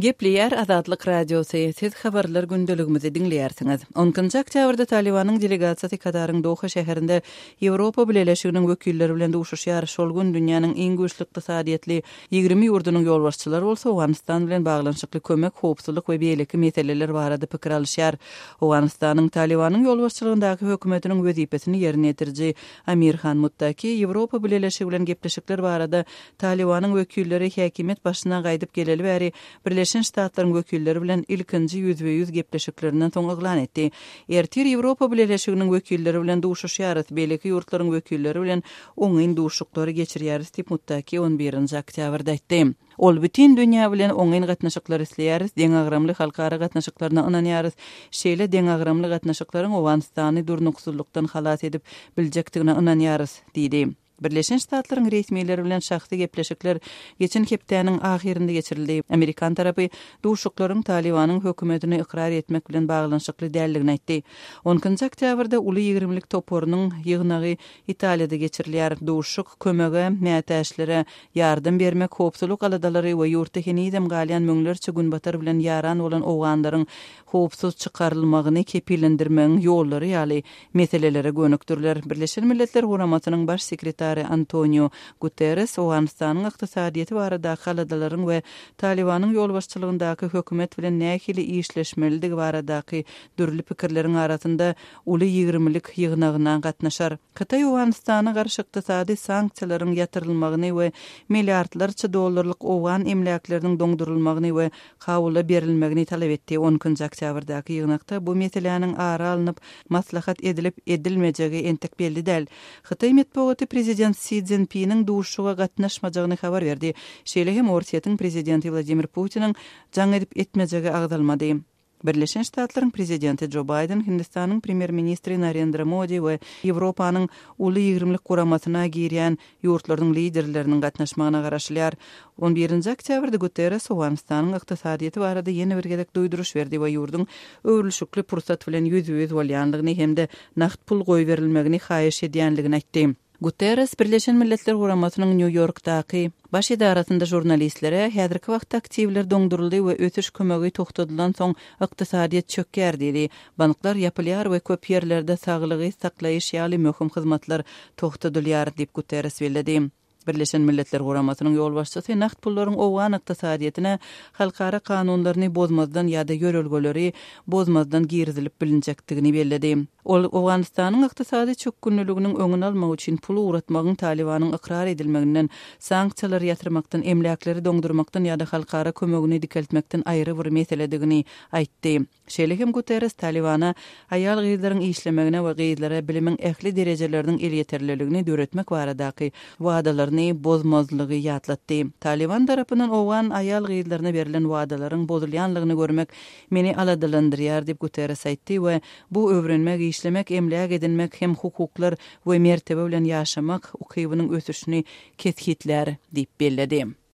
Gepleyer Azadlyk Radiosu siz habarlar gündeligimizi dinleýärsiňiz. 10-njy oktýabrda Talibanyň delegasiýasy Kataryň Doha şäherinde Ýewropa Birleşiginiň wekilleri bilen duşuşýar. Şol gün dünýäniň iň güýçli ykdysadyýetli 20 ýurdunyň ýolbaşçylary bolsa Awganistan bilen baglanşykly kömek, howpsuzlyk we beýleki meseleler barada pikir alýar. Awganistanyň Talibanyň ýolbaşçylygyndaky hökümetiniň wezipesini ýerine ýetirji Amir Khan Muttaki Ýewropa Birleşigi bilen gepleşikler barada Talibanyň wekilleri häkimet başyna gaýdyp geleli bäri Birleşen Ştatlaryň wekilleri bilen ilkinji yüzbe-yüz gepleşiklerinden soň eglan etdi. Ertir Ýewropa Birleşiginiň wekilleri bilen duşuşýar, beýleki ýurtlaryň wekilleri bilen oňyn duşuklary geçirýär diýip Muttaki 11-nji oktýabrda aýtdy. Ol bütün dünýä bilen oňyn gatnaşyklar isleýär, deň agramly halkara gatnaşyklaryna ynanýar. Şeýle deň agramly gatnaşyklaryň Awganistany durnuksuzlukdan halas edip biljekdigine ynanýar diýdi. Birleşen Ştatlaryň resmiýetleri bilen şahsy gepleşikler geçen hepdeniň ahirinde geçirildi. Amerikan tarapy duşuklaryň Talibanyň hökümetini ikrar etmek bilen baglanşykly däldigini aýtdy. 10-njy oktýabrda uly 20lik toporunyň ýygnagy Italiýada geçirilýär. Duşuk kömege, mätäşlere ýardym bermek, howpsuzlyk aladalary we ýurtda henidem galýan möňlerçe günbatar bilen ýaran bolan owganlaryň howpsuz çykarylmagyny kepilendirmeň ýollary ýaly meselelere gönükdirler. Birleşen Milletler Guramatynyň baş sekretary Antonio Guterres Awganistanyň ykdysadyýety barada haladalaryň we Talibanyň ýolbaşçylygyndaky hökümet bilen nähili işleşmeligi baradaky dürli pikirleriň arasynda uly 20lik ýygnagyna gatnaşar. Xitay Awganistana garşy ykdysady sanksiýalaryň ýatyrylmagyny we milliardlarça dollarlyk owgan emlaklarynyn doňdurulmagyny we hawla berilmegini talap etdi. 10-njy oktýabrdaky ýygnakda bu meseleniň ara alınıp maslahat edilip edilmejegi entek belli däl. Xitay metbuaty prezident Xi Jinping'in duşuga gatnaşmajagyny habar berdi. Şeýle hem Orsiýatyň prezidenti Vladimir Putiniň jaň edip etmejegi agdalmady. Birleşen Ştatlaryň prezidenti Joe Biden, Hindistanyň premier ministri Narendra Modi we Ýewropanyň uly 20lik guramatyna girýän ýurtlaryň liderleriniň gatnaşmagyna garaşylýar. 11-nji oktýabrda Guterres Awganistanyň ykdysadyýety barada ýene bir gezek duýduruş berdi we ýurdun öwrülşükli pursat bilen ýüz-ýüz bolýanlygyny hemde naqd pul goý berilmegini haýyş edýänligini aýtdy. Guterres Birleşen Milletler Guramatynyň New Yorkdaky baş edarasynda jurnalistlere häzirki wagtda aktivler doňduruldy we ötüş kömegi togtadylan soň ykdysadyýet çökýär diýdi. Banklar ýapylýar we köp ýerlerde saglygy saklaýyş ýaly möhüm hyzmatlar togtadylýar diýip Guterres bellädi. Birleşen Milletler Guramatynyň ýolbaşçysy naqd pullaryň owgan ykdysadyýetyne halkara kanunlaryny bozmazdan ýa-da ýörelgeleri bozmazdan girizilip bilinjekdigini bellädi. Ol Awganistanyň ykdysady çökgünliginiň öňüni almak üçin pul uratmagyň Talibanyň ikrar edilmeginden, sanksiýalar ýatyrmakdan, emlaklary doňdurmakdan ýa-da halkara kömegini dikeltmekden aýry bir meseledigini aýtdy. Şeýle hem Guterres Talibana aýal gyzlaryň işlemegine we gyzlara bilimiň ähli derejeleriniň elýeterliligini döretmek baradaky wagdalaryny bozmazlygy ýatlatdy. Taliban tarapyndan owgan aýal gyzlaryna berilen wagdalaryň bozulýanlygyny görmek meni aladalandyrýar diýip Guterres aýtdy we bu öwrenmek, işlemek, emlak edinmek hem hukuklar we mertebe bilen ýaşamak ukybynyň ösüşini keskitler diýip bellädi.